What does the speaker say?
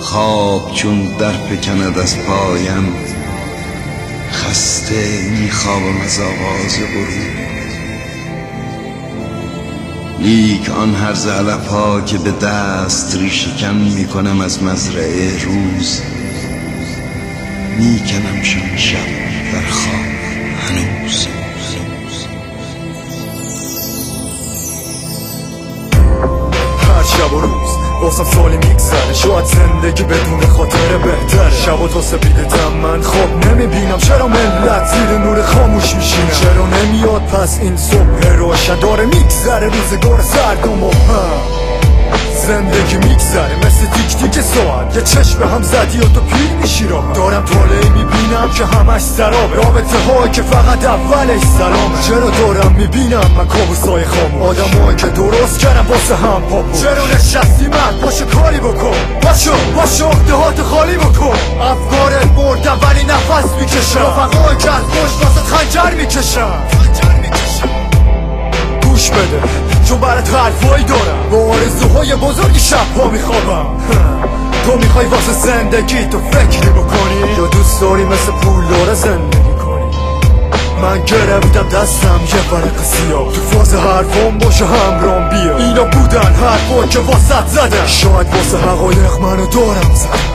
خواب چون در پکند از پایم، خسته میخوابم از آغاز غروب. لیک آن هرز علفها که به دست ریشه کن میکنم از مزرعه روز، میکنمشان شب در خواب هنوز. هر شب و روز واسم سالی میگذره، شاید زندگی بدون خاطر بهتره. شب و تا سپیدتم من خواب نمیبینم، چرا ملت زیر نور خاموش میشینم؟ چرا نمیاد پس این صبح روشن؟ داره میگذره روزگار سرد و مبهم، زندگی میگذره مثل تیک تیک ساعت. یه چشم به هم زدی و تو پیر میشی راه. دارم طالعی میبینم که همش سراب، رابطه هایی که فقط اولش سلامه. چرا دارم میبینم من کابوسای خاموش، آدمایی که درست کردم واسه هم پاپوش. چرا نشستی من پاشو کاری بکن، پاشو دهات خالی بکن. افکارت مردم ولی نفس میکشم، رفقایی که از پشت واسه خنجر میکشم. گوش بده چون برات حرفایی دارم، با آرزوهای بزرگی شبها میخوابم. تو میخوای واسه زندگی تو فکری بکنی، یا دوست داری مثل پولدار زندگی کنی؟ من گرفتم دستم یه ورق سیاه، تو فاز حرفام باشه همرام بیا. اینا بودن حرفا که واسط زدم، شاید واسه حقایق منو دارم زدم.